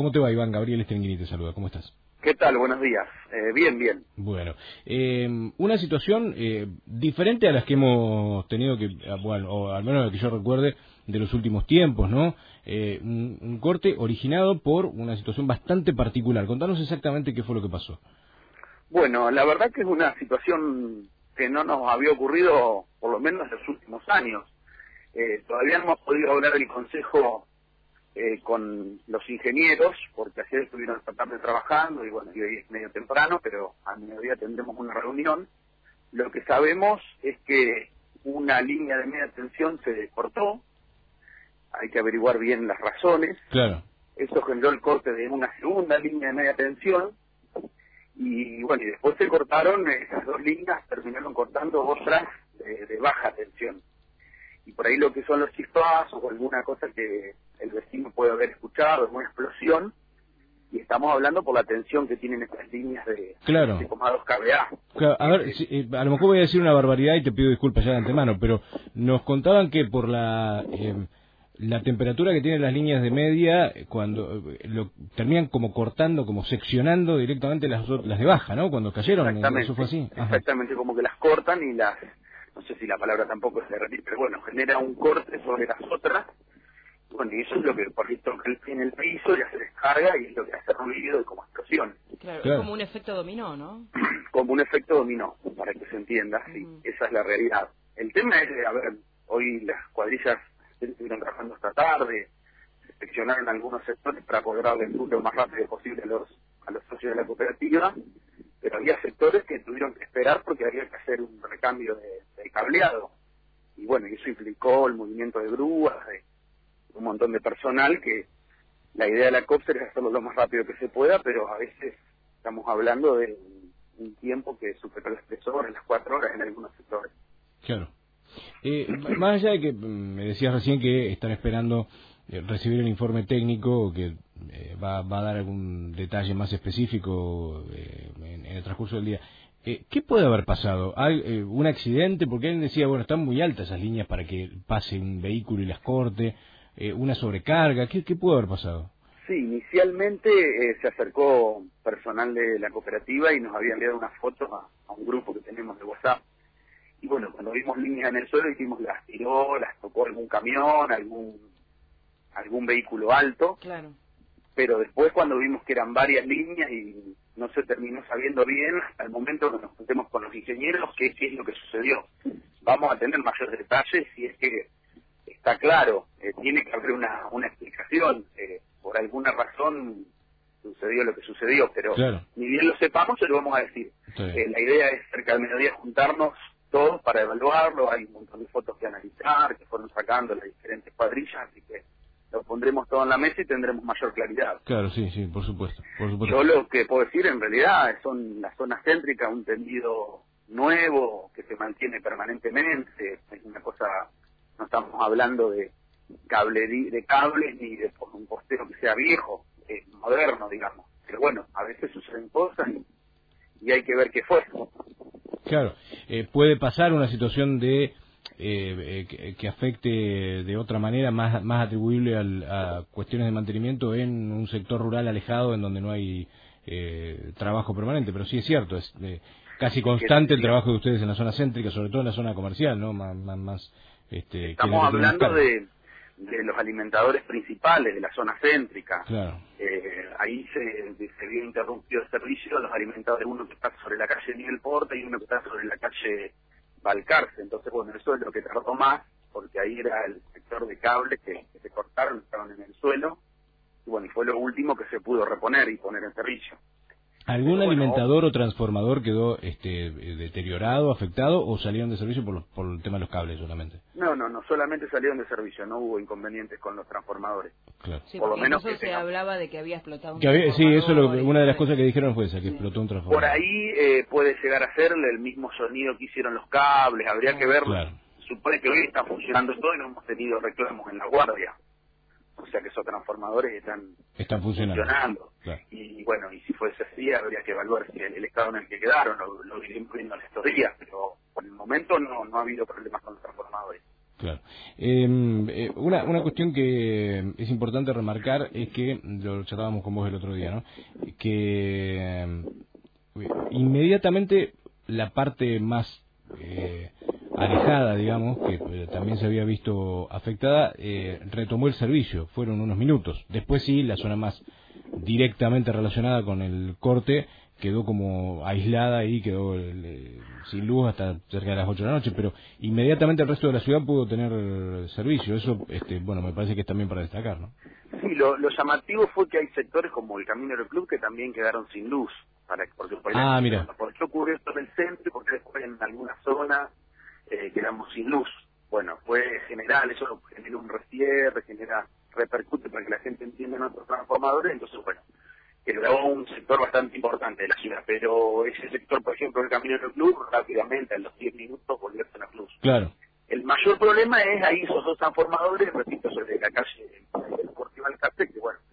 ¿Cómo te va, Iván? Gabriel Estrenguini te saluda. ¿Cómo estás? ¿Qué tal? Buenos días. Bien, bien. Bueno, una situación diferente a las que hemos tenido bueno, o al menos la que yo recuerde de los últimos tiempos, ¿no? Un corte originado por una situación bastante particular. Contanos exactamente qué fue lo que pasó. Bueno, la verdad que es una situación que no nos había ocurrido por lo menos en los últimos años. Todavía no hemos podido hablar del consejo con los ingenieros, porque ayer estuvieron esta tarde trabajando y bueno, y hoy es medio temprano, pero a mediodía tendremos una reunión. Lo que sabemos es que una línea de media tensión se cortó, hay que averiguar bien las razones. Claro. Eso generó el corte de una segunda línea de media tensión y bueno, y después se cortaron esas dos líneas, terminaron cortando otras de baja tensión. Y por ahí lo que son los chispazos o alguna cosa que el vecino puede haber escuchado, alguna explosión, y estamos hablando por la tensión que tienen estas líneas de 7,2 kVA. Claro, a ver, a lo mejor voy a decir una barbaridad y te pido disculpas ya de antemano, pero nos contaban que por la temperatura que tienen las líneas de media, cuando terminan como cortando, como seccionando directamente las de baja, ¿no? Cuando cayeron, eso fue así. Ajá. Exactamente, como que las cortan y las, no sé si la palabra tampoco es derretir, pero bueno, genera un corte sobre las otras. Bueno, y eso es lo que por esto en el piso ya se descarga y es lo que hace ruido y como explosión. Claro, es como un efecto dominó, ¿no? Como un efecto dominó, para que se entienda, sí, esa es la realidad. El tema es, a ver, hoy las cuadrillas estuvieron trabajando esta tarde, se seccionaron algunos sectores para poder darle el fruto lo más rápido posible a los socios de la cooperativa, pero había sectores que tuvieron que esperar porque había que hacer un recambio de cableado. Y bueno, eso implicó el movimiento de grúas, de un montón de personal, que la idea de la COPSER es hacerlo lo más rápido que se pueda, pero a veces estamos hablando de un tiempo que supera las 3 horas, las 4 horas en algunos sectores. Claro. Más allá de que me decías recién que están esperando recibir el informe técnico que va a dar algún detalle más específico en el transcurso del día, ¿qué puede haber pasado? ¿Hay un accidente? Porque él decía, bueno, están muy altas esas líneas para que pase un vehículo y las corte, una sobrecarga, ¿qué puede haber pasado? Sí, inicialmente se acercó personal de la cooperativa y nos había enviado unas fotos a un grupo que tenemos de WhatsApp. Y bueno, cuando vimos líneas en el suelo, dijimos las tiró, las tocó algún camión, algún vehículo alto. Claro. Pero después cuando vimos que eran varias líneas y no se terminó sabiendo bien, hasta el momento que nos juntemos con los ingenieros, qué es lo que sucedió. Vamos a tener mayores detalles si es que está claro, tiene que haber una explicación, por alguna razón sucedió lo que sucedió, pero claro, ni bien lo sepamos se lo vamos a decir. La idea es cerca del mediodía juntarnos todos para evaluarlo, hay un montón de fotos que analizar, que fueron sacando las diferentes cuadrillas, así que lo pondremos todo en la mesa y tendremos mayor claridad. Claro, sí, por supuesto. Yo lo que puedo decir en realidad son las zonas céntricas, un tendido nuevo que se mantiene permanentemente, es una cosa, no estamos hablando de cables ni de un postero que sea viejo, moderno, digamos. Pero bueno, a veces suceden cosas y hay que ver qué fue. Claro, puede pasar una situación de que afecte de otra manera, más atribuible a cuestiones de mantenimiento en un sector rural alejado en donde no hay trabajo permanente, pero sí es cierto, es casi constante el trabajo de ustedes en la zona céntrica, sobre todo en la zona comercial, ¿no? Estamos hablando de los alimentadores principales de la zona céntrica. Claro. Ahí se vio interrumpido el servicio, los alimentadores, uno que está sobre la calle Miguel Porta y uno que está sobre la calle Balcarce. Entonces, bueno, eso es lo que tardó más, porque ahí era el sector de cables que se cortaron, estaban en el suelo, y bueno, y fue lo último que se pudo reponer y poner en servicio. ¿Algún alimentador o transformador quedó deteriorado, afectado, o salieron de servicio por el tema de los cables solamente? No, solamente salieron de servicio, no hubo inconvenientes con los transformadores. Claro. Sí, por lo menos eso se hablaba de que había explotado un transformador. Sí, eso una de las cosas que dijeron fue esa, que explotó un transformador. Por ahí puede llegar a ser el mismo sonido que hicieron los cables, habría que verlo. Claro. Supone que hoy está funcionando todo y no hemos tenido reclamos en la guardia. O sea que esos transformadores están funcionando. Claro. Y bueno, y si fuese así, habría que evaluar si el estado en el que quedaron, lo iremos viendo en estos días, pero por el momento no ha habido problemas con los transformadores. Claro. Una cuestión que es importante remarcar es que, lo chatábamos con vos el otro día, ¿no? Que inmediatamente la parte más alejada, digamos, que también se había visto afectada, retomó el servicio, fueron unos minutos. Después sí, la zona más directamente relacionada con el corte quedó como aislada y quedó sin luz hasta cerca de las 8 de la noche, pero inmediatamente el resto de la ciudad pudo tener servicio. Eso, bueno, me parece que es también para destacar, ¿no? Sí, lo llamativo fue que hay sectores como el Caminero Club que también quedaron sin luz. Porque mira. ¿Por qué ocurrió esto en el centro y por qué después en alguna zona quedamos sin luz? Bueno, fue general, eso genera un rescierre, repercute para que la gente entienda nuestros transformadores, entonces bueno, quedó un sector bastante importante de la ciudad, pero ese sector, por ejemplo, el Caminero Club, rápidamente, a los 10 minutos, volvió a tener luz. Claro. El mayor problema es ahí esos dos transformadores, repito, sobre la calle Deportiva Alcácer, que bueno,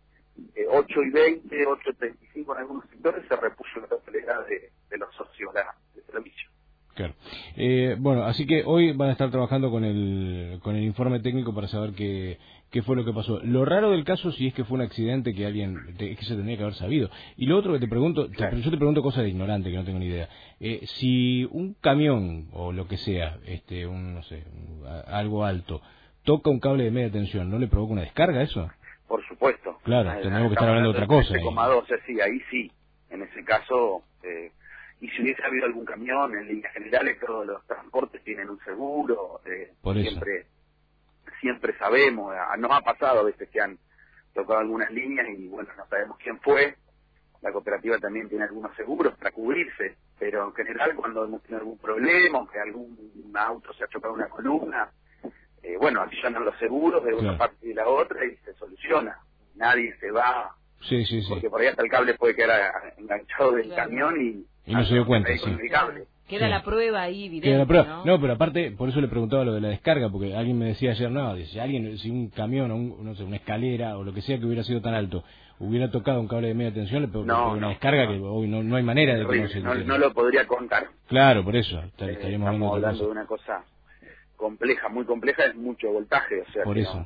8:20, 8:35 en algunos sectores se repuso la totalidad de los socios de servicio. Claro. Bueno, así que hoy van a estar trabajando con el informe técnico para saber qué fue lo que pasó. Lo raro del caso si es que fue un accidente que que se tendría que haber sabido. Y lo otro que te pregunto, claro. Yo te pregunto cosas de ignorante que no tengo ni idea. Si un camión o lo que sea, no sé, algo alto, toca un cable de media tensión, ¿no le provoca una descarga eso? Por supuesto. Claro, tenemos que estar hablando de otra cosa. 13,12, sí, ahí sí. En ese caso, y si hubiese habido algún camión, en líneas generales todos los transportes tienen un seguro. Por eso. Siempre sabemos, nos ha pasado a veces que han tocado algunas líneas y bueno, no sabemos quién fue. La cooperativa también tiene algunos seguros para cubrirse, pero en general cuando hemos tenido algún problema, que algún auto se ha chocado una columna, bueno, accionan los seguros de una parte y de la otra y se soluciona. Nadie se va, sí. porque por ahí hasta el cable puede quedar enganchado del camión y no se dio cuenta, sí. El cable. Queda la prueba ahí, evidente, Queda la prueba. ¿no? Pero aparte, por eso le preguntaba lo de la descarga, porque alguien me decía ayer, si un camión o no sé, una escalera o lo que sea que hubiera sido tan alto, hubiera tocado un cable de media tensión, le pegó una descarga que hoy no hay manera de que no lo podría contar. Claro, por eso. Estaríamos hablando de una cosa compleja, muy compleja, es mucho voltaje, o sea. Por eso.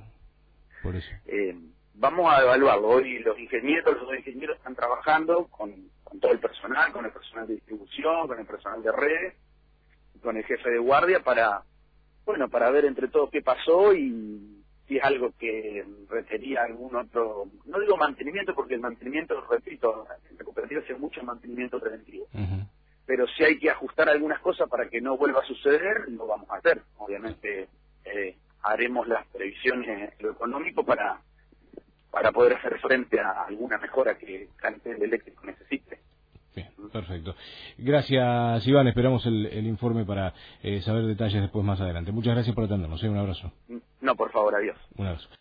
Vamos a evaluarlo. Hoy los dos ingenieros están trabajando con todo el personal, con el personal de distribución, con el personal de red, con el jefe de guardia para ver entre todos qué pasó y si es algo que requería algún otro, no digo mantenimiento porque el mantenimiento, repito, en la cooperativa hace mucho mantenimiento preventivo. Uh-huh. Pero si hay que ajustar algunas cosas para que no vuelva a suceder, lo vamos a hacer. Obviamente haremos las previsiones en lo económico para poder hacer frente a alguna mejora que el eléctrico necesite. Bien, perfecto. Gracias, Iván. Esperamos el informe para saber detalles después más adelante. Muchas gracias por atendernos. Un abrazo. No, por favor, adiós. Un abrazo.